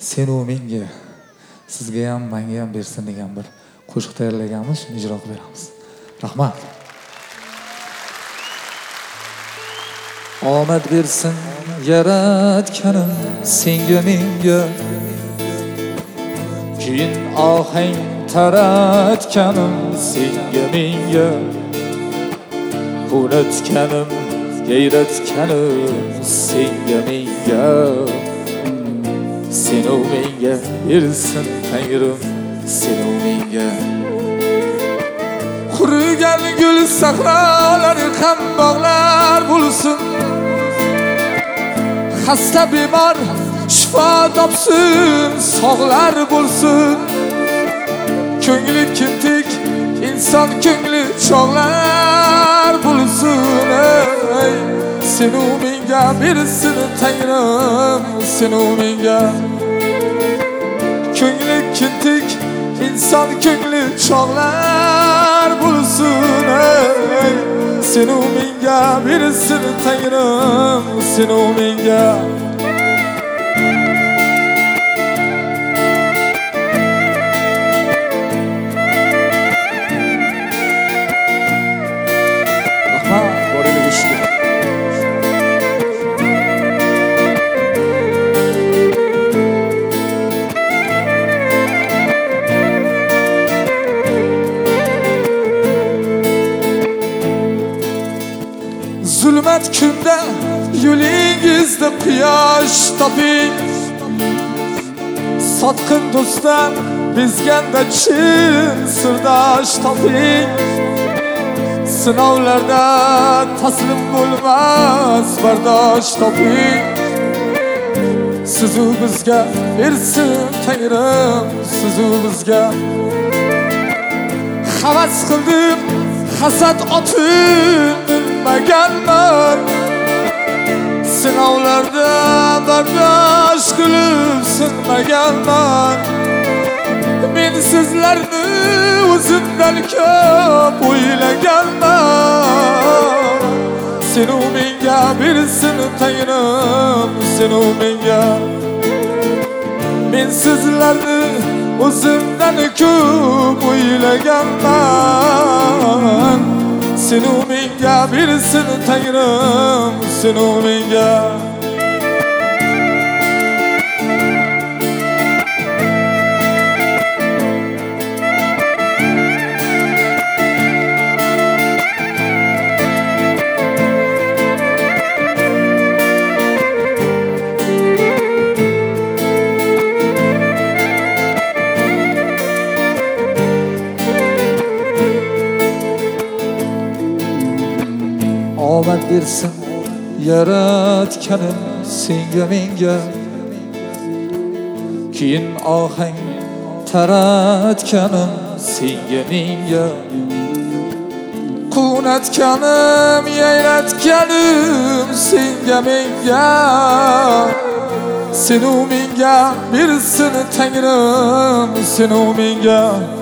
Sen u menga, sizga ham, menga ham bersin degan bir qo'shiq tayyorlaganmiz, shuni ijro qilib beramiz. Rahmat. Omad bersin yaratganim senga menga, keyin ohang taratganim senga menga, unutganim yayratganim senga menga, sen u menga bersin Tangrim, sen u menga. Qurigan gul sahrolar ham bog'lar bo'lsin, xasta bemor shifo topsin, sog'lar bo'lsin. Ko'ngli kintik inson ko'ngli chog'lar bo'lsin. Sen u menga bersin Tangrim, sen u menga. Ko'ngli kintik inson ko'ngli chog'lar bo'lsin. Sen u menga bersin Tangrim, sen u menga. Zulmat kunda yo'lingizda quyosh toping, sotqin do'stdan bezganda chin sirdosh toping. Sinovlarda taslim bo'lmas bardosh toping. Siz u bizga bersin Tangrim, siz u bizga. Havas qildim hasad otin bilmaganman, sinovlarda bardosh qilib sinmaganman. Men sizlarni o'zimdan ko'p o'ylaganman. Sen u menga bersin Tangrim, sen u menga. Men sizlarni o'zimdan ko'p o'ylaganman. Sen u menga bersin Tangrim, sen u menga. Omad bersin yaratganim senga menga, keyin ohang taratganim senga menga. Quvnatganim yayratganim senga menga. Sen u menga bersin Tangrim, sen u menga.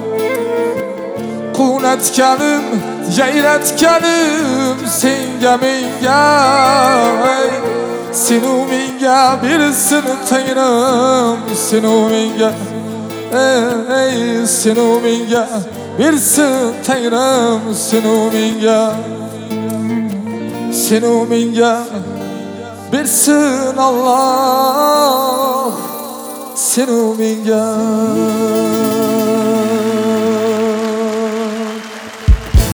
Quvnatganim yayratganim senga menga. Sen u menga bersin Tangrim, sen u menga. Sen u menga bersin Tangrim, sen u menga. Sen u menga bersin Allah, sen u menga.